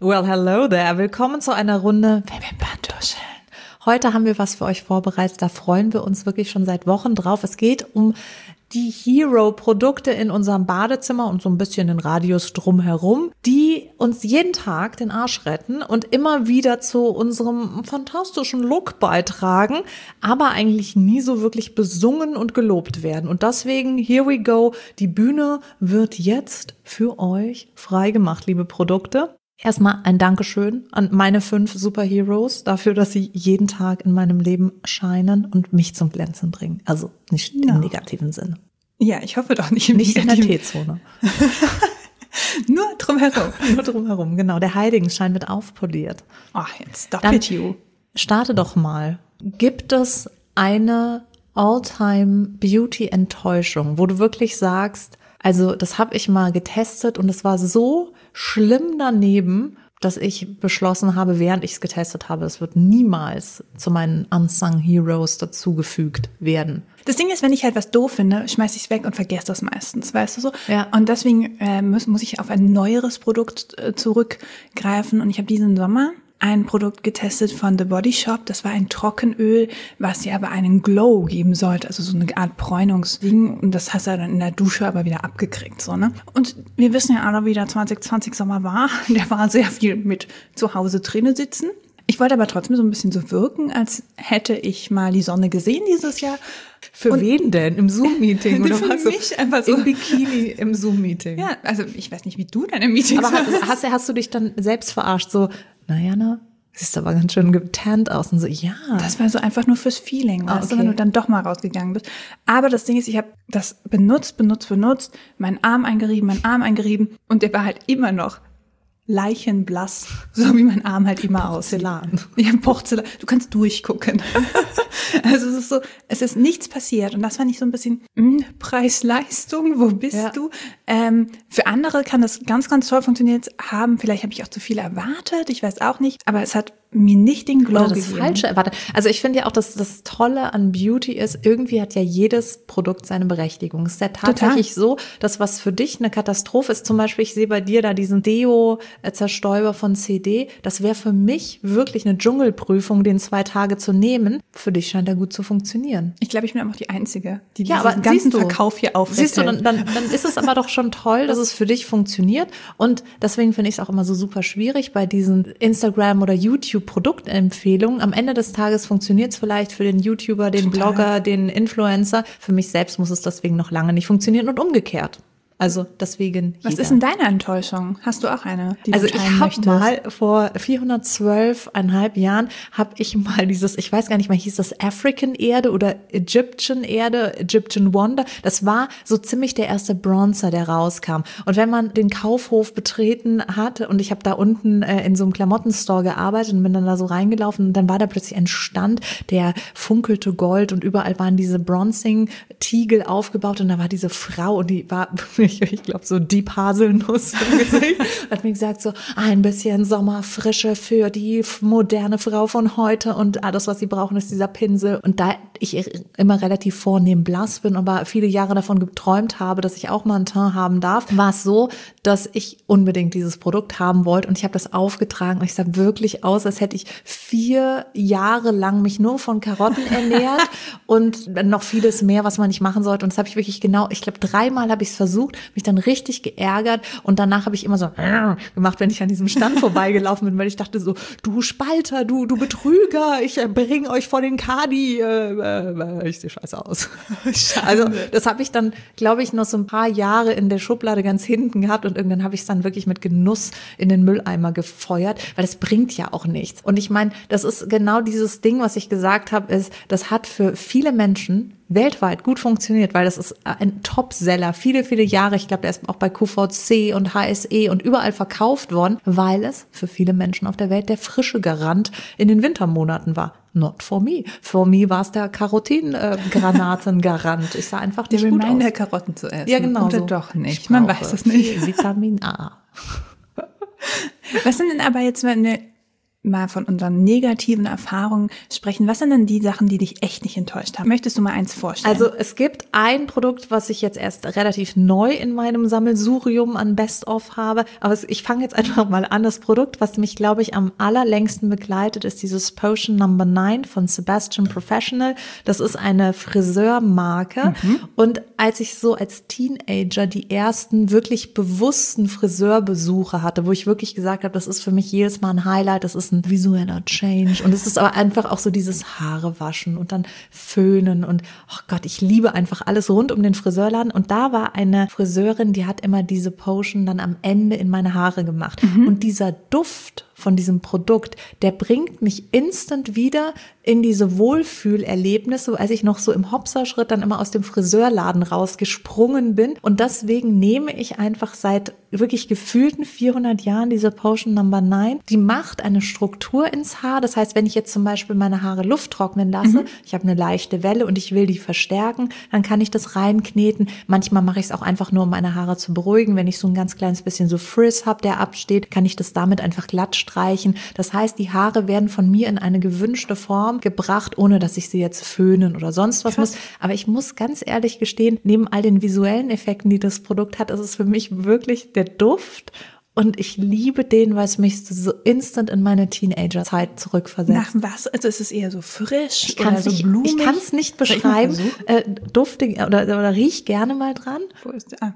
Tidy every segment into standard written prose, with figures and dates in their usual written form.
Well, hello there. Willkommen zu einer Runde Wimperntuscheln. Heute haben wir was für euch vorbereitet. Da freuen wir uns wirklich schon seit Wochen drauf. Es geht um die Hero-Produkte in unserem Badezimmer und so ein bisschen den Radius drumherum, die uns jeden Tag den Arsch retten und immer wieder zu unserem fantastischen Look beitragen, aber eigentlich nie so wirklich besungen und gelobt werden. Und deswegen, here we go, die Bühne wird jetzt für euch freigemacht, liebe Produkte. Erstmal ein Dankeschön an meine 5 Superheroes dafür, dass sie jeden Tag in meinem Leben scheinen und mich zum Glänzen bringen. Also nicht im negativen Sinne. Ja, ich hoffe doch nicht im Nicht negativen. in der T-Zone. Nur drumherum. Nur drumherum, genau. Der Heiligenschein wird aufpoliert. Ach, jetzt stop Dann it, you. Starte doch mal. Gibt es eine All-Time-Beauty-Enttäuschung, wo du wirklich sagst, also das habe ich mal getestet und es war so schlimm daneben, dass ich beschlossen habe, während ich es getestet habe, es wird niemals zu meinen Unsung Heroes dazugefügt werden. Das Ding ist, wenn ich halt was doof finde, schmeiß ich es weg und vergesse das meistens, weißt du so? Ja. Und deswegen muss ich auf ein neueres Produkt zurückgreifen. Und ich habe diesen Sommer ein Produkt getestet von The Body Shop. Das war ein Trockenöl, was dir aber einen Glow geben sollte, also so eine Art Bräunungsding. Und das hast du dann in der Dusche aber wieder abgekriegt, so, ne? Und wir wissen ja alle, wie der 2020 Sommer war. Der war sehr viel mit zu Hause drinnen sitzen. Ich wollte aber trotzdem so ein bisschen so wirken, als hätte ich mal die Sonne gesehen dieses Jahr. Für wen denn? Im Zoom-Meeting? Oder für was? mich einfach so. Im Bikini im Zoom-Meeting. Ja, also ich weiß nicht, wie du deine Meetings Aber hast du dich dann selbst verarscht? So, Jana, siehst aber ganz schön getannt aus. Und so, ja. Das war so einfach nur fürs Feeling, weißt du, okay. wenn du dann doch mal rausgegangen bist. Aber das Ding ist, ich habe das benutzt, meinen Arm eingerieben und der war halt immer noch leichenblass, so wie mein Arm halt immer aussieht. Porzellan. Ja, Porzellan. Du kannst durchgucken. Also es ist so, es ist nichts passiert. Und das fand ich so ein bisschen, Preis-Leistung, wo bist du? Für andere kann das ganz, ganz toll funktioniert haben. Vielleicht habe ich auch zu viel erwartet, ich weiß auch nicht. Aber es hat mir nicht den Glow Oder das gegeben. Falsche erwartet. Also ich finde ja auch, dass das Tolle an Beauty ist, irgendwie hat ja jedes Produkt seine Berechtigung. Es ist ja tatsächlich so, dass was für dich eine Katastrophe ist, zum Beispiel, ich sehe bei dir da diesen Deo-Zerstäuber von CD, das wäre für mich wirklich eine Dschungelprüfung, den 2 Tage zu nehmen. Für dich scheint er gut zu funktionieren. Ich glaube, ich bin einfach die Einzige, die Ja, diesen aber ganzen siehst du, Verkauf hier aufrechterhält. Siehst du, dann ist es aber doch schon toll, dass es für dich funktioniert. Und deswegen finde ich es auch immer so super schwierig bei diesen Instagram- oder YouTube-Produktempfehlungen. Am Ende des Tages funktioniert es vielleicht für den YouTuber, den Blogger, den Influencer. Für mich selbst muss es deswegen noch lange nicht funktionieren und umgekehrt. Also deswegen Was ist denn deine Enttäuschung? Hast du auch eine, die Also du teilen ich habe möchtest? mal vor 412,5 Jahren habe ich mal dieses, ich weiß gar nicht mehr, hieß das African Erde oder Egyptian Erde, Egyptian Wonder. Das war so ziemlich der erste Bronzer, der rauskam. Und wenn man den Kaufhof betreten hat und ich habe da unten in so einem Klamottenstore gearbeitet und bin dann da so reingelaufen und dann war da plötzlich ein Stand, der funkelte Gold und überall waren diese Bronzing-Tiegel aufgebaut und da war diese Frau und die war ich glaube, so Deep Haselnuss im Gesicht. Hat mir gesagt, so ein bisschen Sommerfrische für die moderne Frau von heute und alles, was sie brauchen, ist dieser Pinsel. Und da ich immer relativ vornehm blass bin, aber viele Jahre davon geträumt habe, dass ich auch mal ein Teint haben darf, war es so, dass ich unbedingt dieses Produkt haben wollte und ich habe das aufgetragen und ich sah wirklich aus, als hätte ich 4 Jahre lang mich nur von Karotten ernährt und noch vieles mehr, was man nicht machen sollte. Und das habe ich wirklich genau, ich glaube 3-mal habe ich es versucht, mich dann richtig geärgert und danach habe ich immer so gemacht, wenn ich an diesem Stand vorbeigelaufen bin, weil ich dachte so, du Spalter, du Betrüger, ich bringe euch vor den Kadi, ich sehe scheiße aus. Also das habe ich dann, glaube ich, noch so ein paar Jahre in der Schublade ganz hinten gehabt und irgendwann habe ich es dann wirklich mit Genuss in den Mülleimer gefeuert, weil das bringt ja auch nichts. Und ich meine, das ist genau dieses Ding, was ich gesagt habe, ist, das hat für viele Menschen weltweit gut funktioniert, weil das ist ein Topseller, viele, viele Jahre. Ich glaube, der ist auch bei QVC und HSE und überall verkauft worden, weil es für viele Menschen auf der Welt der frische Garant in den Wintermonaten war. Not for me. For me war es der Karotin-Granaten-Garant. Ich sah einfach nicht gut aus. Der Reminder, Karotten zu essen. Ja, genau. Oder so. doch nicht. Man weiß es nicht. Vitamin A. Was sind denn aber jetzt, wenn wir mal von unseren negativen Erfahrungen sprechen. Was sind denn die Sachen, die dich echt nicht enttäuscht haben? Möchtest du mal eins vorstellen? Also es gibt ein Produkt, was ich jetzt erst relativ neu in meinem Sammelsurium an Best-of habe. Aber ich fange jetzt einfach mal an. Das Produkt, was mich, glaube ich, am allerlängsten begleitet, ist dieses Potion No. 9 von Sebastian Professional. Das ist eine Friseurmarke. Und als ich so als Teenager die ersten wirklich bewussten Friseurbesuche hatte, wo ich wirklich gesagt habe, das ist für mich jedes Mal ein Highlight, das ist ein visueller Change. Und es ist aber einfach auch so dieses Haare waschen und dann föhnen und oh Gott, ich liebe einfach alles rund um den Friseurladen. Und da war eine Friseurin, die hat immer diese Potion dann am Ende in meine Haare gemacht. Und dieser Duft von diesem Produkt, der bringt mich instant wieder in diese Wohlfühlerlebnisse, als ich noch so im Hopserschritt dann immer aus dem Friseurladen rausgesprungen bin. Und deswegen nehme ich einfach seit wirklich gefühlten 400 Jahren diese Potion No. 9. Die macht eine Struktur ins Haar. Das heißt, wenn ich jetzt zum Beispiel meine Haare Luft trocknen lasse, ich habe eine leichte Welle und ich will die verstärken, dann kann ich das reinkneten. Manchmal mache ich es auch einfach nur, um meine Haare zu beruhigen. Wenn ich so ein ganz kleines bisschen so Frizz habe, der absteht, kann ich das damit einfach glatt streichen. Das heißt, die Haare werden von mir in eine gewünschte Form gebracht, ohne dass ich sie jetzt föhnen oder sonst was muss. Aber ich muss ganz ehrlich gestehen, neben all den visuellen Effekten, die das Produkt hat, ist es für mich wirklich der Duft. Und ich liebe den, weil es mich so instant in meine Teenager-Zeit zurückversetzt. Nach was? Also ist es eher so frisch Ich kann es nicht beschreiben. Duftig oder riech gerne mal dran. Wo ist der?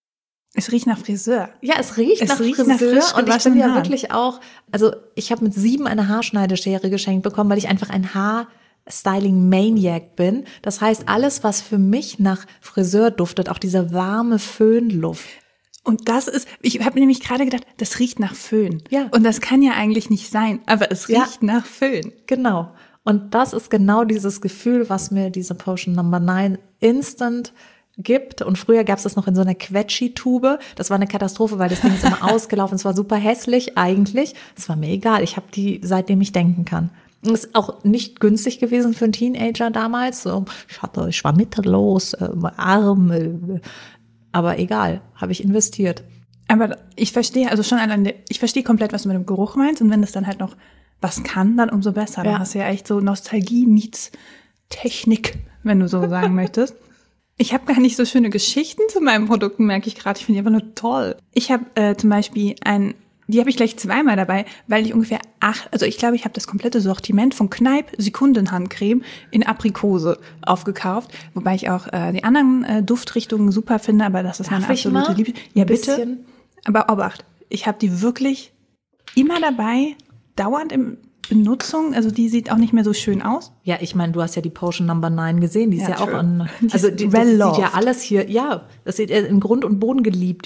Es riecht nach Friseur. Ja, es riecht nach Friseur und ich bin ja wirklich auch, also ich habe mit 7 eine Haarschneideschere geschenkt bekommen, weil ich einfach ein Haarstyling-Maniac bin. Das heißt, alles, was für mich nach Friseur duftet, auch diese warme Föhnluft. Und das ist, ich habe nämlich gerade gedacht, das riecht nach Föhn. Ja. Und das kann ja eigentlich nicht sein, aber es riecht nach Föhn. Genau. Und das ist genau dieses Gefühl, was mir diese Potion No. 9 instant gibt. Und früher gab es das noch in so einer Quetschi-Tube. Das war eine Katastrophe, weil das Ding ist immer ausgelaufen. Es war super hässlich eigentlich. Es war mir egal. Ich habe die, seitdem ich denken kann. Und es ist auch nicht günstig gewesen für einen Teenager damals. So, ich war mittellos, arm, aber egal, habe ich investiert. Aber ich verstehe, also schon allein, ich verstehe komplett, was du mit dem Geruch meinst. Und wenn das dann halt noch was kann, dann umso besser. Dann hast du ja echt so Nostalgie meets Technik, wenn du so sagen möchtest. Ich habe gar nicht so schöne Geschichten zu meinen Produkten, merke ich gerade. Ich finde die einfach nur toll. Ich habe zum Beispiel die habe ich gleich zweimal dabei, weil ich ungefähr ich glaube, ich habe das komplette Sortiment von Kneipp Sekundenhandcreme in Aprikose aufgekauft. Wobei ich auch die anderen Duftrichtungen super finde, aber das ist meine absolute Liebe. Ja, bitte. Aber Obacht, ich habe die wirklich immer dabei, dauernd in Benutzung, also die sieht auch nicht mehr so schön aus. Ja, ich meine, du hast ja die Potion No. 9 gesehen, die ist ja auch das sieht ja alles hier, ja, das sieht in Grund und Boden geliebt.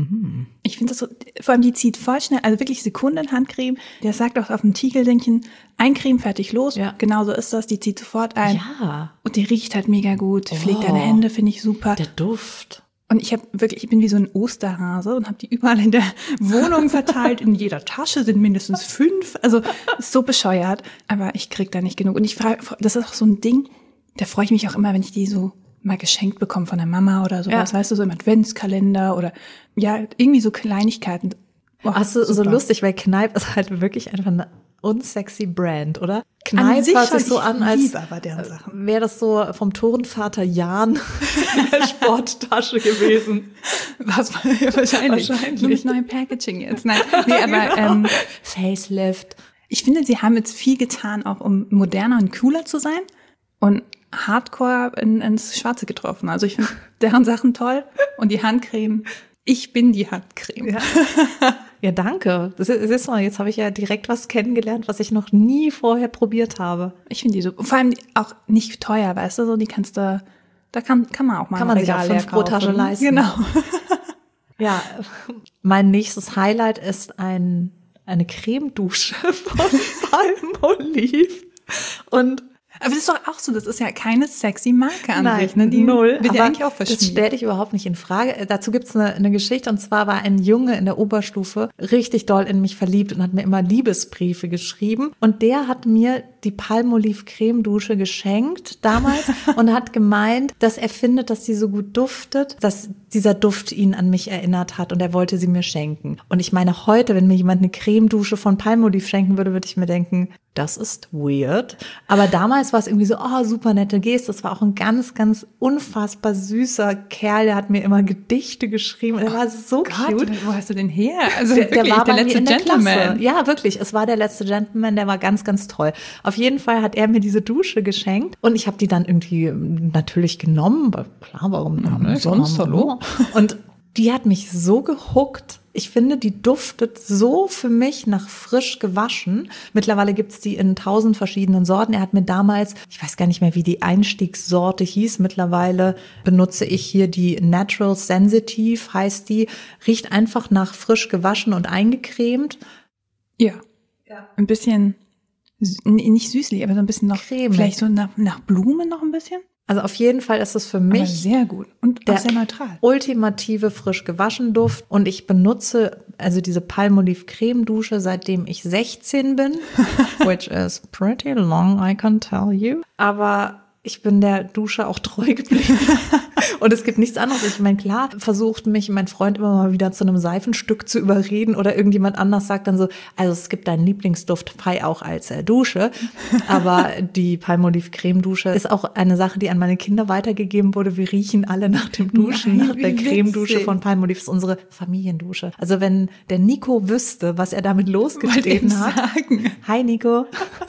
Ich finde das so, vor allem die zieht voll schnell, also wirklich Sekundenhandcreme, der sagt auch auf dem Tiegeldingchen, Eincremen, fertig, los. Ja. Genauso ist das, die zieht sofort ein. Ja. Und die riecht halt mega gut, pflegt deine Hände, finde ich super. Der Duft. Und ich bin wie so ein Osterhase und habe die überall in der Wohnung verteilt. In jeder Tasche sind mindestens 5. Also ist so bescheuert, aber ich krieg da nicht genug. Und ich frage, das ist auch so ein Ding, da freue ich mich auch immer, wenn ich die so mal geschenkt bekomme von der Mama oder sowas, weißt du, so im Adventskalender oder ja, irgendwie so Kleinigkeiten. Oh, hast du so lustig, weil Kneipp ist halt wirklich einfach eine unsexy Brand, oder? Kneipp hört sich so an, als wäre das so vom Turnvater Jan in der Sporttasche gewesen. Was? Wahrscheinlich. Nur mit neuem Packaging jetzt. Nein, nee, aber Facelift. Ich finde, sie haben jetzt viel getan, auch um moderner und cooler zu sein und Hardcore ins Schwarze getroffen. Also ich finde deren Sachen toll und die Handcreme. Ich bin die Handcreme. Ja, danke. Siehst du mal, jetzt habe ich ja direkt was kennengelernt, was ich noch nie vorher probiert habe. Ich finde die so, vor allem auch nicht teuer, weißt du, so die kannst du, da kann man auch mal kann man sich auch 5 pro Tasche leisten. Genau. Ja, mein nächstes Highlight ist eine Cremedusche von Palmolive und Aber das ist doch auch so, das ist ja keine sexy Marke an Nein, sich. Ne? Die null. wird ja Aber eigentlich auch verschmiert. das stelle ich überhaupt nicht in Frage. Dazu gibt's eine Geschichte, und zwar war ein Junge in der Oberstufe richtig doll in mich verliebt und hat mir immer Liebesbriefe geschrieben. Und der hat mir die Palmolive Cremedusche geschenkt damals und hat gemeint, dass er findet, dass sie so gut duftet, dass dieser Duft ihn an mich erinnert hat und er wollte sie mir schenken. Und ich meine, heute, wenn mir jemand eine Cremedusche von Palmolive schenken würde, würde ich mir denken, das ist weird. Aber damals war es irgendwie so, oh, super nette Geste. Das war auch ein ganz, ganz unfassbar süßer Kerl, der hat mir immer Gedichte geschrieben. Er war so cute. Wo hast du den her? Also Der wirklich, war der bei mir letzte in der Gentleman. Klasse. Ja, wirklich. Es war der letzte Gentleman, der war ganz, ganz toll. Auf jeden Fall hat er mir diese Dusche geschenkt und ich habe die dann irgendwie natürlich genommen. Klar, warum nicht? sonst, hallo? Und die hat mich so gehuckt. Ich finde, die duftet so für mich nach frisch gewaschen. Mittlerweile gibt's die in 1000 verschiedenen Sorten. Er hat mir damals, ich weiß gar nicht mehr, wie die Einstiegssorte hieß. Mittlerweile benutze ich hier die Natural Sensitive, heißt die. Riecht einfach nach frisch gewaschen und eingecremt. Ja. Ein bisschen, nicht süßlich, aber so ein bisschen noch, Cremig. vielleicht so nach Blumen noch ein bisschen. Also auf jeden Fall ist es für Aber mich sehr gut und auch sehr neutral. ultimative frisch gewaschen Duft. Und ich benutze also diese Palmolive Cremedusche, seitdem ich 16 bin, which is pretty long, I can tell you. Aber ich bin der Dusche auch treu geblieben. Und es gibt nichts anderes. Ich meine, klar, versucht mich mein Freund immer mal wieder zu einem Seifenstück zu überreden oder irgendjemand anders sagt dann so, also es gibt deinen Lieblingsduft frei auch als Dusche. Aber die Palmolive Cremedusche ist auch eine Sache, die an meine Kinder weitergegeben wurde. Wir riechen alle nach dem Duschen, Nein, nach der wie Cremedusche witzig. von Palmolive. Das ist unsere Familiendusche. Also wenn der Nico wüsste, was er damit losgetreten hat. Sagen. Hi Nico.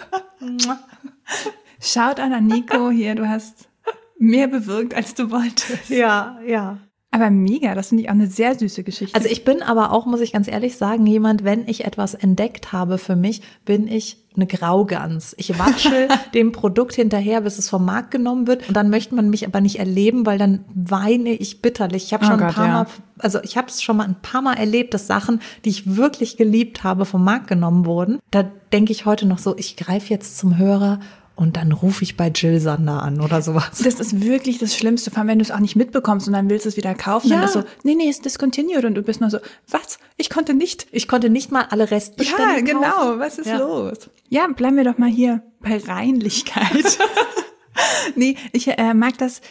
Schaut an Nico hier, du hast mehr bewirkt, als du wolltest. Ja, ja. Aber mega, das finde ich auch eine sehr süße Geschichte. Also ich bin aber auch, muss ich ganz ehrlich sagen, jemand, wenn ich etwas entdeckt habe für mich, bin ich eine Graugans. Ich watschel dem Produkt hinterher, bis es vom Markt genommen wird. Und dann möchte man mich aber nicht erleben, weil dann weine ich bitterlich. Ich habe schon ich habe es schon mal ein paar Mal erlebt, dass Sachen, die ich wirklich geliebt habe, vom Markt genommen wurden. Da denke ich heute noch so, ich greife jetzt zum Hörer und dann rufe ich bei Jill Sander an oder sowas. Das ist wirklich das Schlimmste, vor allem wenn du es auch nicht mitbekommst und dann willst du es wieder kaufen. Ja. Dann ist so, nee, ist discontinued und du bist nur so, was? Ich konnte nicht mal alle Restbestände Ja, genau, kaufen. was ist los? Ja, bleiben wir doch mal hier bei Reinlichkeit. Nee, ich mag das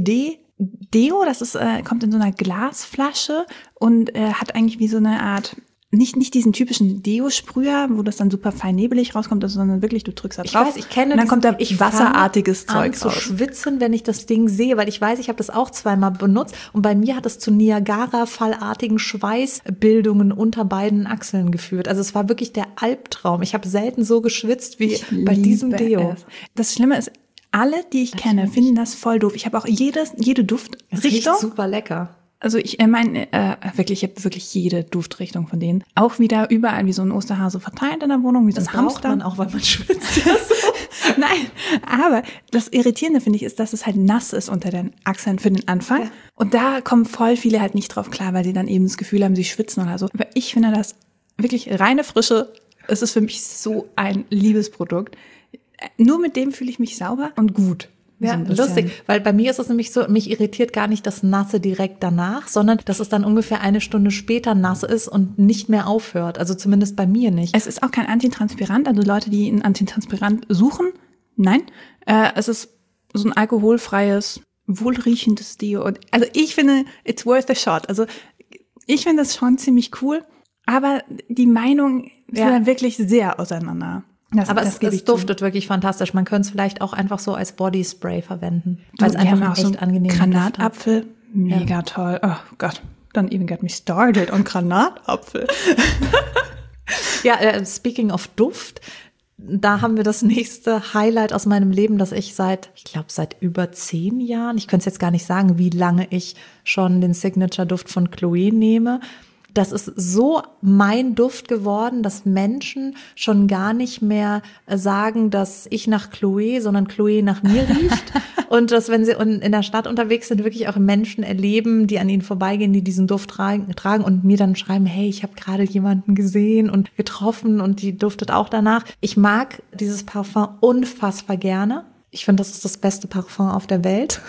CD-Deo, das ist, kommt in so einer Glasflasche und hat eigentlich wie so eine Art, nicht diesen typischen Deo-Sprüher, wo das dann super fein nebelig rauskommt, sondern wirklich, du drückst da drauf. Ich weiß, ich kenne und dann kommt da ich wasserartiges fange Zeug an zu raus. schwitzen, wenn ich das Ding sehe, weil ich weiß, ich habe das auch zweimal benutzt und bei mir hat es zu Niagara-fallartigen Schweißbildungen unter beiden Achseln geführt. Also es war wirklich der Albtraum. Ich habe selten so geschwitzt wie bei diesem Liebe Deo. es. Das Schlimme ist, alle, die ich kenne, finden das voll doof. Ich habe auch jede Es riecht Duftrichtung. super lecker. Also ich meine, ich habe wirklich jede Duftrichtung von denen. Auch wieder überall wie so ein Osterhase verteilt in der Wohnung, wie so Das ein braucht Hamster. man auch, weil man schwitzt. Nein, aber das Irritierende finde ich ist, dass es halt nass ist unter den Achseln für den Anfang. Ja. Und da kommen voll viele halt nicht drauf klar, weil sie dann eben das Gefühl haben, sie schwitzen oder so. Aber ich finde das wirklich reine Frische. Es ist für mich so ein Liebesprodukt. Nur mit dem fühle ich mich sauber und gut. Ja, So ein bisschen. lustig, weil bei mir ist es nämlich so, mich irritiert gar nicht das Nasse direkt danach, sondern dass es dann ungefähr eine Stunde später nass ist und nicht mehr aufhört. Also zumindest bei mir nicht. Es ist auch kein Antitranspirant, also Leute, die ein Antitranspirant suchen, nein. Es ist so ein alkoholfreies, wohlriechendes Deo. Also ich finde, it's worth a shot. Also ich finde das schon ziemlich cool, aber die Meinung ist dann wirklich sehr auseinander. Aber das gebe es ich zu. duftet wirklich fantastisch. Man könnte es vielleicht auch einfach so als Bodyspray verwenden, weil es Die haben einfach auch so echt angenehm ist. Granatapfel, mega toll. Oh Gott, don't even get me started on Granatapfel. Ja, speaking of Duft, da haben wir das nächste Highlight aus meinem Leben, das ich seit über 10 Jahren, ich könnte es jetzt gar nicht sagen, wie lange ich schon den Signature-Duft von Chloé nehme. Das ist so mein Duft geworden, dass Menschen schon gar nicht mehr sagen, dass ich nach Chloé, sondern Chloé nach mir riecht. Und dass, wenn sie in der Stadt unterwegs sind, wirklich auch Menschen erleben, die an ihnen vorbeigehen, die diesen Duft tragen und mir dann schreiben, hey, ich habe gerade jemanden gesehen und getroffen und die duftet auch danach. Ich mag dieses Parfum unfassbar gerne. Ich finde, das ist das beste Parfum auf der Welt.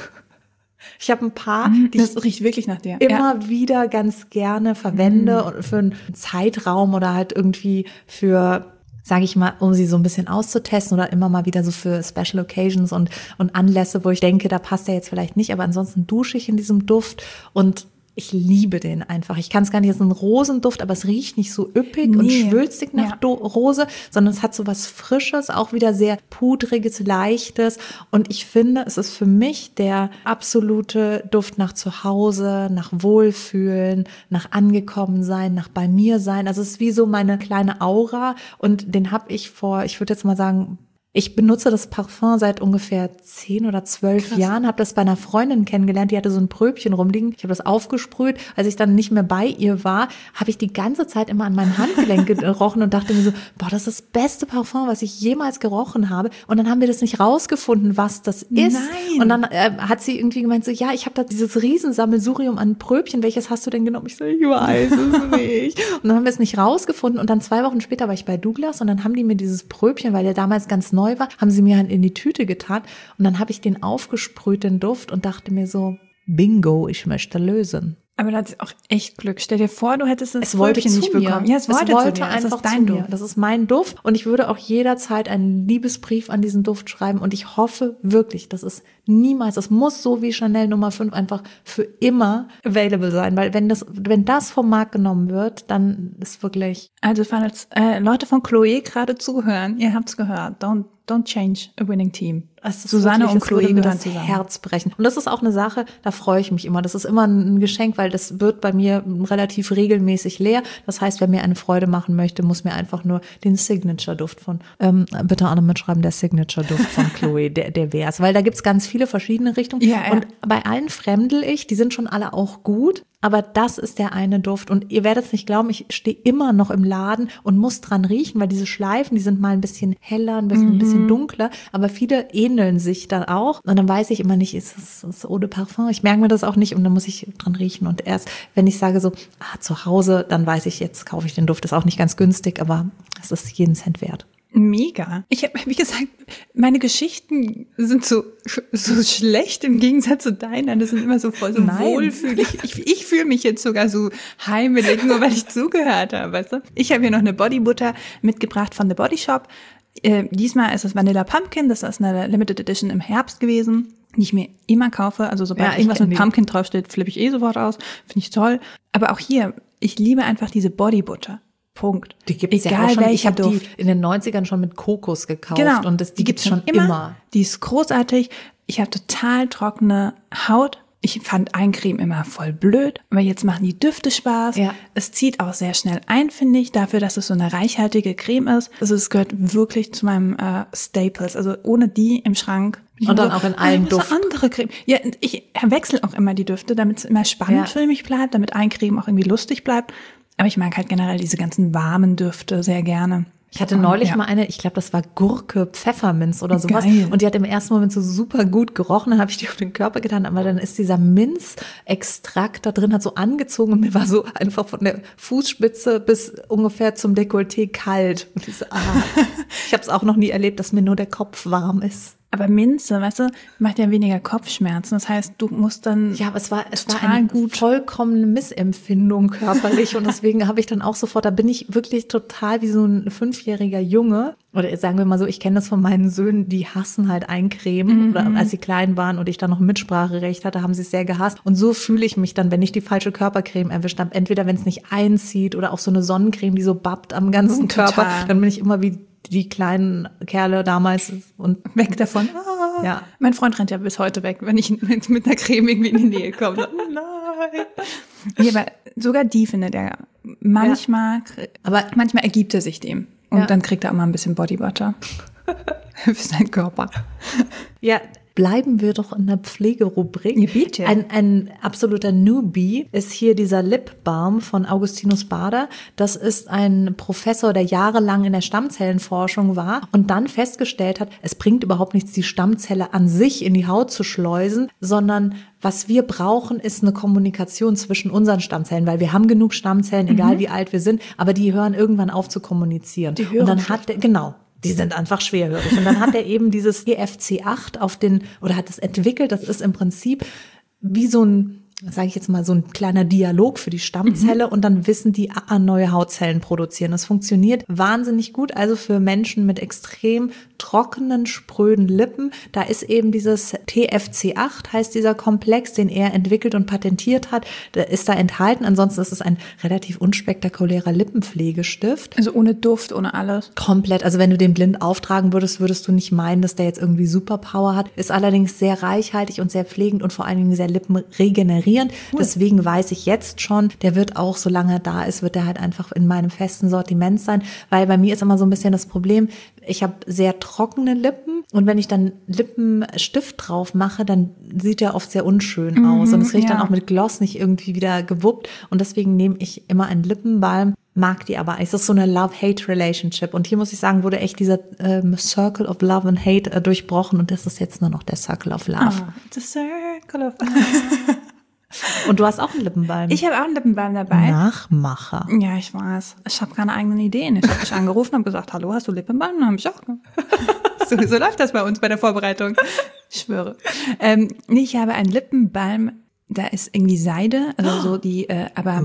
Ich habe ein paar, die das riecht wirklich nach dir. immer wieder ganz gerne verwende und für einen Zeitraum oder halt irgendwie für, sage ich mal, um sie so ein bisschen auszutesten oder immer mal wieder so für Special Occasions und Anlässe, wo ich denke, da passt der jetzt vielleicht nicht, aber ansonsten dusche ich in diesem Duft und ich liebe den einfach. Ich kann es gar nicht, es ist ein Rosenduft, aber es riecht nicht so üppig und schwülstig nach Rose, sondern es hat so was Frisches, auch wieder sehr pudriges, leichtes. Und ich finde, es ist für mich der absolute Duft nach Zuhause, nach Wohlfühlen, nach Angekommensein, nach bei mir sein. Also es ist wie so meine kleine Aura und den habe ich ich würde jetzt mal sagen, ich benutze das Parfum seit ungefähr 10 oder 12 Jahren, habe das bei einer Freundin kennengelernt, die hatte so ein Pröbchen rumliegen. Ich habe das aufgesprüht. Als ich dann nicht mehr bei ihr war, habe ich die ganze Zeit immer an meinem Handgelenk gerochen und dachte mir so, boah, das ist das beste Parfum, was ich jemals gerochen habe. Und dann haben wir das nicht rausgefunden, was das ist. Nein. Und dann hat sie irgendwie gemeint so, ja, ich habe da dieses Riesensammelsurium an Pröbchen. Welches hast du denn genommen? Ich so, ich weiß es nicht. Und dann haben wir es nicht rausgefunden. Und dann 2 Wochen später war ich bei Douglas und dann haben die mir dieses Pröbchen, weil der damals ganz neu war, haben sie mir halt in die Tüte getan und dann habe ich den aufgesprüht, den Duft und dachte mir so, bingo, ich möchte lösen. Aber da hat sie auch echt Glück. Stell dir vor, du hättest das wollte Pröbchen nicht bekommen. Ja, es wollte einfach zu mir. Das ist mein Duft und ich würde auch jederzeit einen Liebesbrief an diesen Duft schreiben und ich hoffe wirklich, dass es niemals, das muss so wie Chanel Nummer 5 einfach für immer available sein, weil wenn das vom Markt genommen wird, dann ist wirklich... Also falls Leute von Chloé gerade zuhören, ihr habt's gehört, don't change a winning team. Susanne wirklich, und Chloé gehören das Herz brechen. Und das ist auch eine Sache, da freue ich mich immer. Das ist immer ein Geschenk, weil das wird bei mir relativ regelmäßig leer. Das heißt, wer mir eine Freude machen möchte, muss mir einfach nur den Signature-Duft von, bitte alle mitschreiben, der Signature-Duft von Chloé, der wär's. Weil da gibt's ganz viele verschiedene Richtungen. Ja. Und bei allen fremdel ich, die sind schon alle auch gut. Aber das ist der eine Duft. Und ihr werdet es nicht glauben, ich stehe immer noch im Laden und muss dran riechen, weil diese Schleifen, die sind mal ein bisschen heller, ein bisschen dunkler. Aber viele ähneln sich dann auch. Und dann weiß ich immer nicht, ist es Eau de Parfum? Ich merke mir das auch nicht und dann muss ich dran riechen. Und erst, wenn ich sage so, zu Hause, dann weiß ich, jetzt kaufe ich den Duft. Ist auch nicht ganz günstig, aber es ist jeden Cent wert. Mega. Ich habe, wie gesagt, meine Geschichten sind so schlecht im Gegensatz zu deinen. Das sind immer so voll so wohlfühlig. Ich fühle mich jetzt sogar so heimelig, nur weil ich zugehört habe, weißt du? Ich habe hier noch eine Bodybutter mitgebracht von The Body Shop. Diesmal ist es Vanilla Pumpkin. Das ist eine Limited Edition im Herbst gewesen, die ich mir immer kaufe. Also sobald irgendwas mit Pumpkin draufsteht, flippe ich sofort aus. Finde ich toll. Aber auch hier, ich liebe einfach diese Bodybutter. Punkt. Die gibt's ja auch schon. Ich habe die in den 90ern schon mit Kokos gekauft. Genau. Und die gibt's schon immer. Die ist großartig. Ich habe total trockene Haut. Ich fand Eincreme immer voll blöd, aber jetzt machen die Düfte Spaß. Ja. Es zieht auch sehr schnell ein, finde ich, dafür, dass es so eine reichhaltige Creme ist. Also es gehört wirklich zu meinem Staples. Also ohne die im Schrank. Und dann auch in allen Düften. Andere Creme. Ja, ich wechsle auch immer die Düfte, damit es immer spannend für mich bleibt, damit Eincreme auch irgendwie lustig bleibt. Aber ich mag halt generell diese ganzen warmen Düfte sehr gerne. Ich hatte neulich mal eine, ich glaube, das war Gurke, Pfefferminz oder sowas. Geil. Und die hat im ersten Moment so super gut gerochen. Dann habe ich die auf den Körper getan, aber dann ist dieser Minzextrakt da drin, hat so angezogen und mir war so einfach von der Fußspitze bis ungefähr zum Dekolleté kalt. Und ich so, ich habe es auch noch nie erlebt, dass mir nur der Kopf warm ist. Aber Minze, weißt du, macht ja weniger Kopfschmerzen. Das heißt, du musst dann aber es war eine vollkommene Missempfindung körperlich und deswegen habe ich dann auch sofort, da bin ich wirklich total wie so ein 5-jähriger Junge. Oder sagen wir mal so, ich kenne das von meinen Söhnen, die hassen halt Eincremen. Oder als sie klein waren und ich dann noch Mitspracherecht hatte, haben sie es sehr gehasst. Und so fühle ich mich dann, wenn ich die falsche Körpercreme erwischt habe. Entweder wenn es nicht einzieht oder auch so eine Sonnencreme, die so babbt am ganzen Körper. Dann bin ich immer wie die kleinen Kerle damals und weg davon. Ja. Mein Freund rennt ja bis heute weg, wenn ich mit einer Creme irgendwie in die Nähe komme. Nein. Ja, aber sogar die findet er manchmal, aber manchmal ergibt er sich dem. Und dann kriegt er auch mal ein bisschen Bodybutter für seinen Körper. Ja, bleiben wir doch in der Pflegerubrik. Ja, bitte. Ein absoluter Newbie ist hier dieser Lip Balm von Augustinus Bader. Das ist ein Professor, der jahrelang in der Stammzellenforschung war und dann festgestellt hat, es bringt überhaupt nichts, die Stammzelle an sich in die Haut zu schleusen, sondern was wir brauchen, ist eine Kommunikation zwischen unseren Stammzellen, weil wir haben genug Stammzellen, egal wie alt wir sind, aber die hören irgendwann auf zu kommunizieren. Die hören und dann Die sind einfach schwerhörig. Und dann hat er eben dieses TFC8 hat es entwickelt. Das ist im Prinzip wie so ein, sage ich jetzt mal, so ein kleiner Dialog für die Stammzelle und dann wissen die, neue Hautzellen produzieren. Das funktioniert wahnsinnig gut, also für Menschen mit extrem trockenen, spröden Lippen. Da ist eben dieses TFC8, heißt dieser Komplex, den er entwickelt und patentiert hat, der ist da enthalten. Ansonsten ist es ein relativ unspektakulärer Lippenpflegestift. Also ohne Duft, ohne alles. Komplett, also wenn du den blind auftragen würdest, würdest du nicht meinen, dass der jetzt irgendwie Superpower hat. Ist allerdings sehr reichhaltig und sehr pflegend und vor allen Dingen sehr lippenregenerierend. Cool. Deswegen weiß ich jetzt schon, der wird auch, solange er da ist, wird er halt einfach in meinem festen Sortiment sein, weil bei mir ist immer so ein bisschen das Problem, ich habe sehr trockene Lippen und wenn ich dann Lippenstift drauf mache, dann sieht der oft sehr unschön aus und das kriege ich dann auch mit Gloss nicht irgendwie wieder gewuppt und deswegen nehme ich immer einen Lippenbalm, mag die aber. Es ist so eine Love-Hate-Relationship und hier muss ich sagen, wurde echt dieser Circle of Love and Hate durchbrochen und das ist jetzt nur noch der Circle of Love. The Circle of Love. Und du hast auch einen Lippenbalm. Ich habe auch einen Lippenbalm dabei. Nachmacher. Ja, ich weiß. Ich habe keine eigenen Ideen. Ich habe dich angerufen und gesagt, hallo, hast du Lippenbalm? Dann habe ich auch. So läuft das bei uns bei der Vorbereitung. Ich schwöre. Ich habe einen Lippenbalm, da ist irgendwie Seide, also so die, aber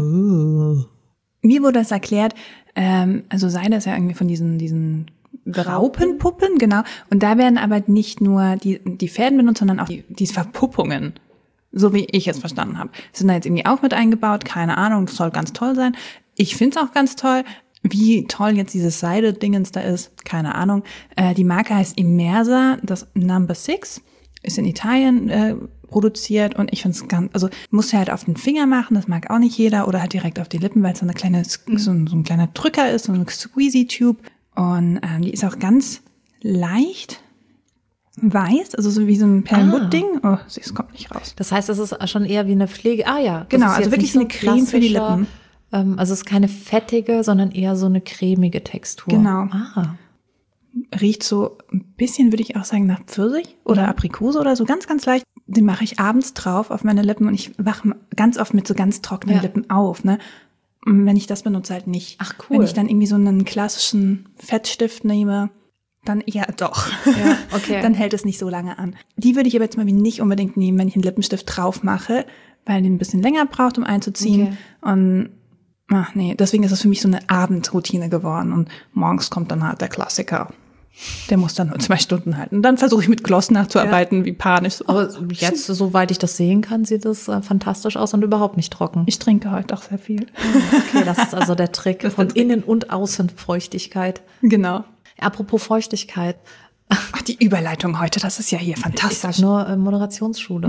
mir wurde das erklärt, also Seide ist ja irgendwie von diesen Raupenpuppen, genau. Und da werden aber nicht nur die Fäden benutzt, sondern auch die Verpuppungen. So wie ich es verstanden habe. Sind da jetzt irgendwie auch mit eingebaut? Keine Ahnung, das soll ganz toll sein. Ich finde es auch ganz toll. Wie toll jetzt dieses Seide-Dingens da ist, keine Ahnung. Die Marke heißt Immersa, das Number 6, ist in Italien produziert und ich finde es also muss ja halt auf den Finger machen, das mag auch nicht jeder, oder halt direkt auf die Lippen, weil es so eine kleine, so ein kleiner Drücker ist, so eine Squeezy-Tube. Und die ist auch ganz leicht. Weiß, also so wie so ein Perlmutt-Ding. Oh, es kommt nicht raus. Das heißt, es ist schon eher wie eine Pflege. Ah ja. Genau, also wirklich eine Creme für die Lippen. Also es ist keine fettige, sondern eher so eine cremige Textur. Genau. Riecht so ein bisschen, würde ich auch sagen, nach Pfirsich oder Aprikose oder so, ganz, ganz leicht. Den mache ich abends drauf auf meine Lippen und ich wache ganz oft mit so ganz trockenen Lippen auf, ne? Und wenn ich das benutze, halt nicht. Ach cool. Wenn ich dann irgendwie so einen klassischen Fettstift nehme, dann ja doch. Ja, okay. Dann hält es nicht so lange an. Die würde ich aber jetzt mal nicht unbedingt nehmen, wenn ich einen Lippenstift drauf mache, weil den ein bisschen länger braucht, um einzuziehen. Okay. Und deswegen ist es für mich so eine Abendroutine geworden. Und morgens kommt dann halt der Klassiker. Der muss dann nur 2 Stunden halten. Und dann versuche ich mit Gloss nachzuarbeiten, wie panisch. Aber jetzt, soweit ich das sehen kann, sieht das fantastisch aus und überhaupt nicht trocken. Ich trinke heute auch sehr viel. Okay, das ist also der Trick von Innen- und Außenfeuchtigkeit. Genau. Apropos Feuchtigkeit. Ach, die Überleitung heute, das ist ja hier fantastisch. Ich sag nur Moderationsschule.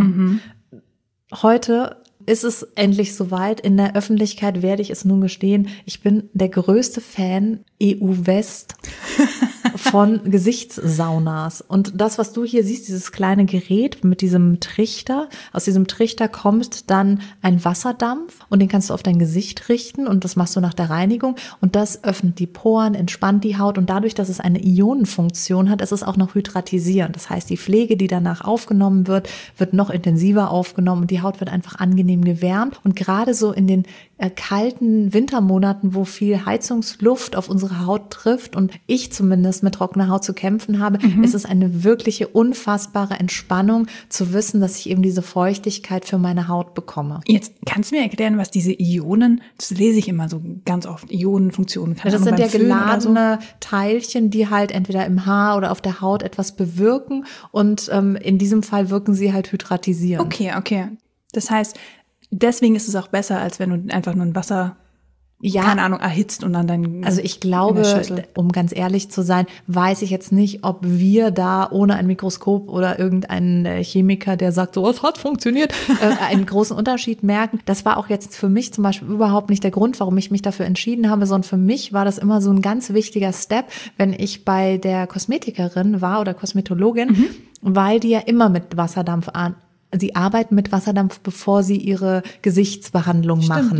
Heute ist es endlich soweit. In der Öffentlichkeit werde ich es nun gestehen. Ich bin der größte Fan EU-West von Gesichtssaunas. Und das, was du hier siehst, dieses kleine Gerät mit diesem Trichter, aus diesem Trichter kommt dann ein Wasserdampf und den kannst du auf dein Gesicht richten und das machst du nach der Reinigung und das öffnet die Poren, entspannt die Haut und dadurch, dass es eine Ionenfunktion hat, ist es auch noch hydratisierend. Das heißt, die Pflege, die danach aufgenommen wird, wird noch intensiver aufgenommen und die Haut wird einfach angenehm gewärmt und gerade so in den kalten Wintermonaten, wo viel Heizungsluft auf unsere Haut trifft und ich zumindest mit trockener Haut zu kämpfen habe, ist es eine wirkliche unfassbare Entspannung zu wissen, dass ich eben diese Feuchtigkeit für meine Haut bekomme. Jetzt kannst du mir erklären, was diese Ionen, das lese ich immer so ganz oft, Ionenfunktionen. Das sind ja geladene Teilchen, die halt entweder im Haar oder auf der Haut etwas bewirken und in diesem Fall wirken sie halt hydratisierend. Okay. Das heißt, deswegen ist es auch besser, als wenn du einfach nur ein Wasser, keine Ahnung, erhitzt und dann dein. Also ich glaube, um ganz ehrlich zu sein, weiß ich jetzt nicht, ob wir da ohne ein Mikroskop oder irgendeinen Chemiker, der sagt, so, es hat funktioniert, einen großen Unterschied merken. Das war auch jetzt für mich zum Beispiel überhaupt nicht der Grund, warum ich mich dafür entschieden habe, sondern für mich war das immer so ein ganz wichtiger Step, wenn ich bei der Kosmetikerin war oder Kosmetologin, weil die ja immer mit Wasserdampf sie arbeiten mit Wasserdampf, bevor sie ihre Gesichtsbehandlung machen. Ja.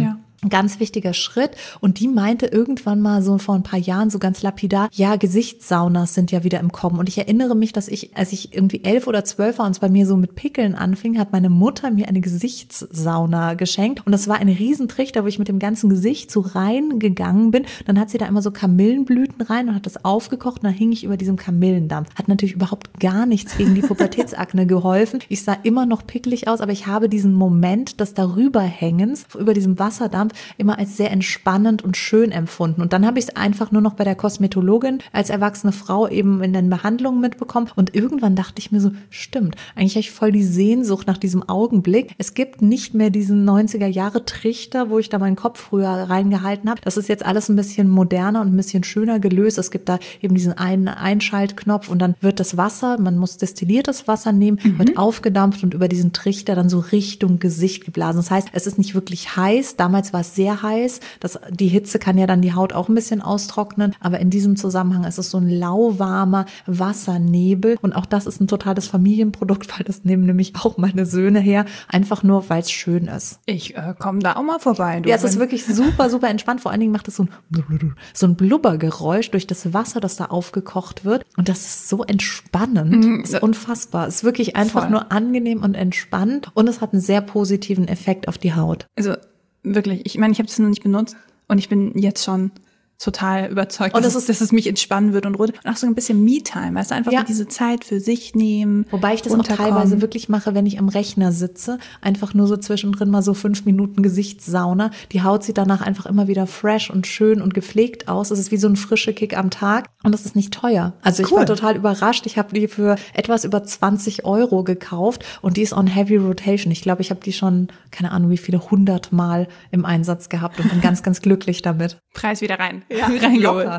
ein ganz wichtiger Schritt. Und die meinte irgendwann mal so vor ein paar Jahren so ganz lapidar, ja, Gesichtssaunas sind ja wieder im Kommen. Und ich erinnere mich, dass als ich irgendwie 11 oder 12 war und es bei mir so mit Pickeln anfing, hat meine Mutter mir eine Gesichtssauna geschenkt. Und das war ein Riesentrichter, wo ich mit dem ganzen Gesicht so reingegangen bin. Dann hat sie da immer so Kamillenblüten rein und hat das aufgekocht und dann hing ich über diesem Kamillendampf. Hat natürlich überhaupt gar nichts gegen die Pubertätsakne geholfen. Ich sah immer noch pickelig aus, aber ich habe diesen Moment des Darüberhängens über diesem Wasserdampf immer als sehr entspannend und schön empfunden. Und dann habe ich es einfach nur noch bei der Kosmetologin als erwachsene Frau eben in den Behandlungen mitbekommen. Und irgendwann dachte ich mir so, stimmt, eigentlich habe ich voll die Sehnsucht nach diesem Augenblick. Es gibt nicht mehr diesen 90er-Jahre-Trichter, wo ich da meinen Kopf früher reingehalten habe. Das ist jetzt alles ein bisschen moderner und ein bisschen schöner gelöst. Es gibt da eben diesen einen Einschaltknopf und dann wird das Wasser, man muss destilliertes Wasser nehmen, wird aufgedampft und über diesen Trichter dann so Richtung Gesicht geblasen. Das heißt, es ist nicht wirklich heiß. Damals war es sehr heiß. Die Hitze kann ja dann die Haut auch ein bisschen austrocknen. Aber in diesem Zusammenhang ist es so ein lauwarmer Wassernebel. Und auch das ist ein totales Familienprodukt, weil das nehmen nämlich auch meine Söhne her. Einfach nur, weil es schön ist. Ich komme da auch mal vorbei. Ja, es ist wirklich super, super entspannt. Vor allen Dingen macht es so ein Blubbergeräusch durch das Wasser, das da aufgekocht wird. Und das ist so entspannend. Ist unfassbar. Es ist wirklich einfach nur angenehm und entspannt. Und es hat einen sehr positiven Effekt auf die Haut. Also wirklich, ich meine, ich habe es noch nicht benutzt und ich bin jetzt schon total überzeugt, dass es mich entspannen wird und auch so ein bisschen Me-Time, weißt du, einfach diese Zeit für sich nehmen. Wobei ich das auch teilweise wirklich mache, wenn ich am Rechner sitze, einfach nur so zwischendrin mal so 5 Minuten Gesichtssauna. Die Haut sieht danach einfach immer wieder fresh und schön und gepflegt aus. Es ist wie so ein frischer Kick am Tag und das ist nicht teuer. Also ich war total überrascht. Ich habe die für etwas über 20 € gekauft und die ist on Heavy Rotation. Ich glaube, ich habe die schon, keine Ahnung, wie viele 100 Mal im Einsatz gehabt und bin ganz, ganz glücklich damit. Preis wieder rein. Ja, reingeholt.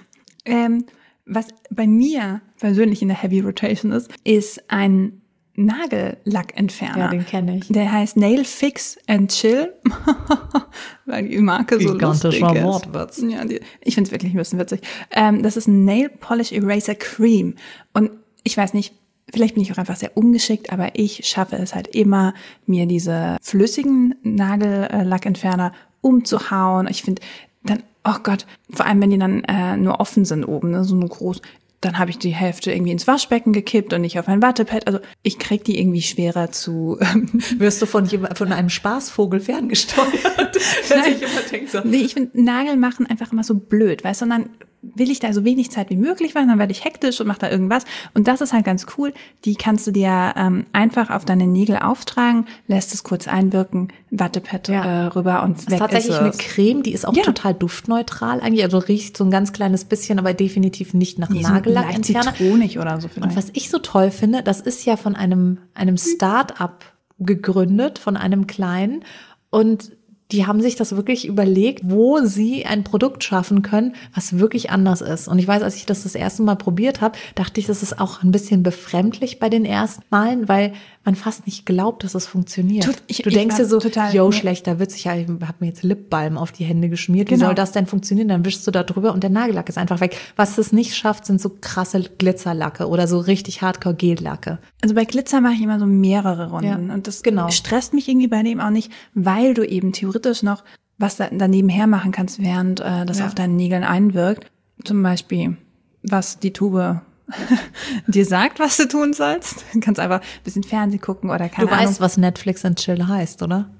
Was bei mir persönlich in der Heavy Rotation ist ein Nagellackentferner. Ja, den kenne ich. Der heißt Nail Fix and Chill, weil die Marke so lustig ist. Wortwitz. Ja, ich finde es wirklich ein bisschen witzig. Das ist ein Nail Polish Eraser Cream. Und ich weiß nicht, vielleicht bin ich auch einfach sehr ungeschickt, aber ich schaffe es halt immer, mir diese flüssigen Nagellackentferner umzuhauen. Ich finde dann, oh Gott, vor allem wenn die dann nur offen sind oben, ne, so nur groß, dann habe ich die Hälfte irgendwie ins Waschbecken gekippt und nicht auf ein Wattepad. Also ich krieg die irgendwie schwerer zu. Wirst du von einem Spaßvogel ferngesteuert? Nein. Nee, ich finde Nagel machen einfach immer so blöd, weißt du, und dann will ich da so wenig Zeit wie möglich machen, dann werde ich hektisch und mache da irgendwas. Und das ist halt ganz cool. Die kannst du dir einfach auf deine Nägel auftragen, lässt es kurz einwirken, Wattepad rüber und weg ist es. Das ist tatsächlich eine Creme, die ist auch total duftneutral eigentlich. Also riecht so ein ganz kleines bisschen, aber definitiv nicht nach Nagellackentferner. Zitronig oder so vielleicht. Und was ich so toll finde, das ist ja von einem Start-up gegründet, von einem kleinen, und die haben sich das wirklich überlegt, wo sie ein Produkt schaffen können, was wirklich anders ist. Und ich weiß, als ich das erste Mal probiert habe, dachte ich, das ist auch ein bisschen befremdlich bei den ersten Malen, weil man fast nicht glaubt, dass es funktioniert. Du denkst dir so, schlechter Witz, ich habe mir jetzt Lipbalm auf die Hände geschmiert. Wie soll das denn funktionieren? Dann wischst du da drüber und der Nagellack ist einfach weg. Was es nicht schafft, sind so krasse Glitzerlacke oder so richtig Hardcore-Gellacke. Also bei Glitzer mache ich immer so mehrere Runden. Und das stresst mich irgendwie bei dem auch nicht, weil du eben theoretisch noch was daneben her machen kannst, während das auf deinen Nägeln einwirkt. Zum Beispiel, was die Tube dir sagt, was du tun sollst. Du kannst einfach ein bisschen Fernsehen gucken oder keine Ahnung. Du weißt, was Netflix and Chill heißt, oder?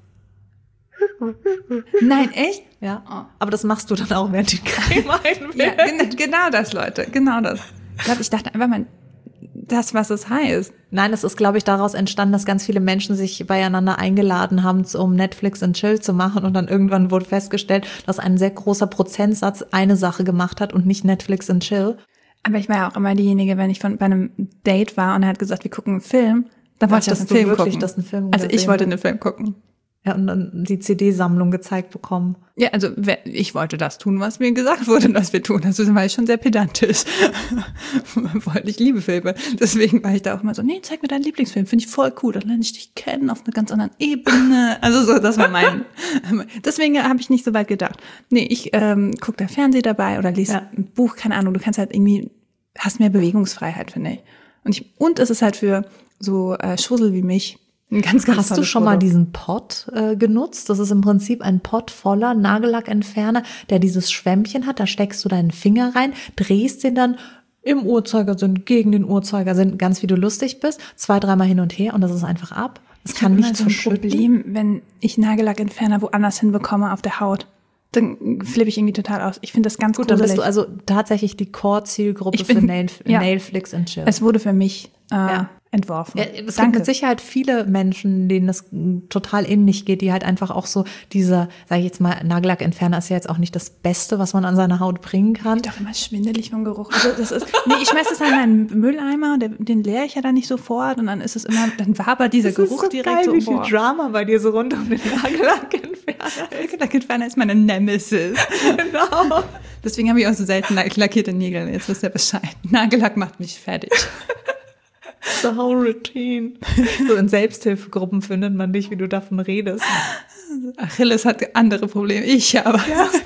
Nein, echt? Ja. Oh. Aber das machst du dann auch, während die Creme einwirkt. Ja, genau das, Leute. Genau das. Ich dachte einfach mal, das, was es heißt. Nein, es ist, glaube ich, daraus entstanden, dass ganz viele Menschen sich beieinander eingeladen haben, um Netflix and Chill zu machen. Und dann irgendwann wurde festgestellt, dass ein sehr großer Prozentsatz eine Sache gemacht hat und nicht Netflix and Chill. Aber ich war ja auch immer diejenige, wenn ich bei einem Date war und er hat gesagt, wir gucken einen Film, dann wollte ich einen Film gucken. Also ich wollte einen Film gucken. Ja, und dann die CD-Sammlung gezeigt bekommen. Ja, also ich wollte das tun, was mir gesagt wurde, dass wir tun. Also war ich schon sehr pedantisch. Ich liebe Filme. Deswegen war ich da auch immer so, nee, zeig mir deinen Lieblingsfilm. Finde ich voll cool. Dann lerne ich dich kennen auf einer ganz anderen Ebene. Also so, das war mein. Deswegen habe ich nicht so weit gedacht. Nee, ich gucke da Fernsehen dabei oder lese ein Buch, keine Ahnung. Du kannst halt irgendwie, hast mehr Bewegungsfreiheit, finde ich. Und es ist halt für so Schussel wie mich Ganz, ganz Hast du tolles schon mal Produkt. diesen Pot genutzt? Das ist im Prinzip ein Pot voller Nagellackentferner, der dieses Schwämmchen hat. Da steckst du deinen Finger rein, drehst den dann im Uhrzeigersinn, gegen den Uhrzeigersinn, ganz wie du lustig bist, 2-3 Mal hin und her und das ist einfach ab. Es kann Ich habe nicht so ein verschütten. Problem, wenn ich Nagellackentferner woanders hinbekomme auf der Haut. Dann flippe ich irgendwie total aus. Ich finde das ganz Gut, dann bist gruselig. du also tatsächlich die Core-Zielgruppe Ich bin- für ja. Nailflicks and Chill. Es wurde für mich Ja. entworfen. Ja, es gibt Danke. mit Sicherheit viele Menschen, denen das total ähnlich geht, die halt einfach auch so dieser, sage ich jetzt mal, Nagellackentferner ist ja jetzt auch nicht das Beste, was man an seine Haut bringen kann. Doch immer schwindelig vom Geruch. Also das ist, nee, ich schmeiß das dann in meinen Mülleimer, den leere ich ja dann nicht sofort und dann ist es immer, dann wabert dieser Geruch direkt so. wie viel boah. Drama bei dir so rund um den Nagellackentferner. Nagellackentferner ist meine Nemesis. Genau. Deswegen habe ich auch so selten lackierte Nägel. Jetzt wisst ihr Bescheid. Nagellack macht mich fertig. The whole routine. So in Selbsthilfegruppen findet man dich, wie du davon redest. Achilles hat andere Probleme. Ich aber.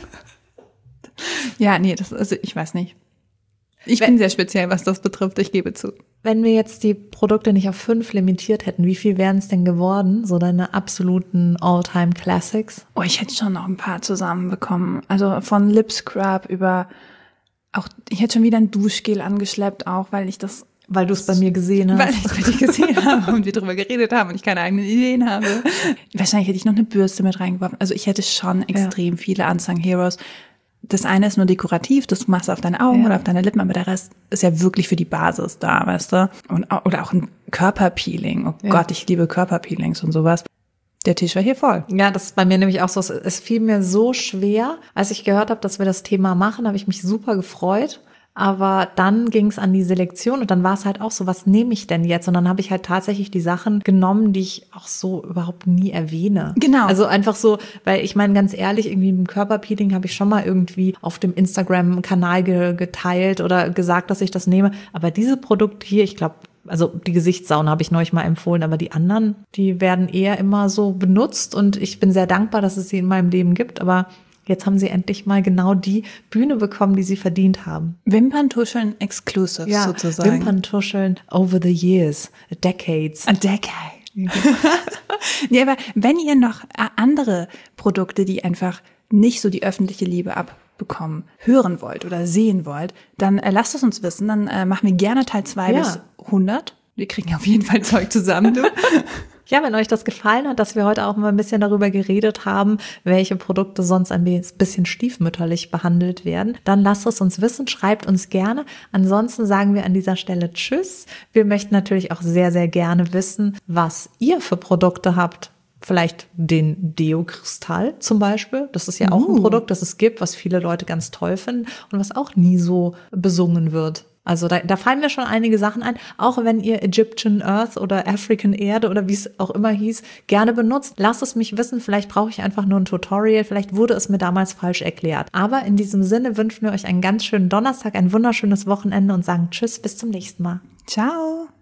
Ja, nee, also ich weiß nicht. Ich bin sehr speziell, was das betrifft, ich gebe zu. Wenn wir jetzt die Produkte nicht auf 5 limitiert hätten, wie viel wären es denn geworden? So deine absoluten All-Time-Classics? Oh, ich hätte schon noch ein paar zusammenbekommen. Also von Lip Scrub über auch, ich hätte schon wieder ein Duschgel angeschleppt, auch weil ich das, Weil du es bei mir gesehen hast. weil ich es bei dir gesehen habe und wir darüber geredet haben und ich keine eigenen Ideen habe. Wahrscheinlich hätte ich noch eine Bürste mit reingeworfen. Also ich hätte schon extrem viele Unsung Heroes. Das eine ist nur dekorativ, das machst du auf deine Augen oder auf deine Lippen, aber der Rest ist ja wirklich für die Basis da, weißt du? Oder auch ein Körperpeeling. Oh Gott, ich liebe Körperpeelings und sowas. Der Tisch war hier voll. Ja, das ist bei mir nämlich auch so. Es fiel mir so schwer. Als ich gehört habe, dass wir das Thema machen, habe ich mich super gefreut. Aber dann ging es an die Selektion und dann war es halt auch so, was nehme ich denn jetzt? Und dann habe ich halt tatsächlich die Sachen genommen, die ich auch so überhaupt nie erwähne. Genau. Also einfach so, weil ich meine, ganz ehrlich, irgendwie im Körperpeeling habe ich schon mal irgendwie auf dem Instagram-Kanal geteilt oder gesagt, dass ich das nehme. Aber diese Produkte hier, ich glaube, also die Gesichtssauna habe ich neulich mal empfohlen, aber die anderen, die werden eher immer so benutzt und ich bin sehr dankbar, dass es sie in meinem Leben gibt, aber jetzt haben sie endlich mal genau die Bühne bekommen, die sie verdient haben. Wimperntuscheln exclusive sozusagen. Wimperntuscheln over the years, decades. A decade. Nee, aber wenn ihr noch andere Produkte, die einfach nicht so die öffentliche Liebe abbekommen, hören wollt oder sehen wollt, dann lasst es uns wissen. Dann machen wir gerne Teil 2 bis 100. Wir kriegen auf jeden Fall Zeug zusammen, du. Ja, wenn euch das gefallen hat, dass wir heute auch mal ein bisschen darüber geredet haben, welche Produkte sonst ein bisschen stiefmütterlich behandelt werden, dann lasst es uns wissen, schreibt uns gerne. Ansonsten sagen wir an dieser Stelle Tschüss. Wir möchten natürlich auch sehr, sehr gerne wissen, was ihr für Produkte habt. Vielleicht den Deo-Kristall zum Beispiel. Das ist ja auch ein Produkt, das es gibt, was viele Leute ganz toll finden und was auch nie so besungen wird. Also da fallen mir schon einige Sachen ein, auch wenn ihr Egyptian Earth oder African Erde oder wie es auch immer hieß, gerne benutzt. Lasst es mich wissen, vielleicht brauche ich einfach nur ein Tutorial, vielleicht wurde es mir damals falsch erklärt. Aber in diesem Sinne wünschen wir euch einen ganz schönen Donnerstag, ein wunderschönes Wochenende und sagen Tschüss, bis zum nächsten Mal. Ciao.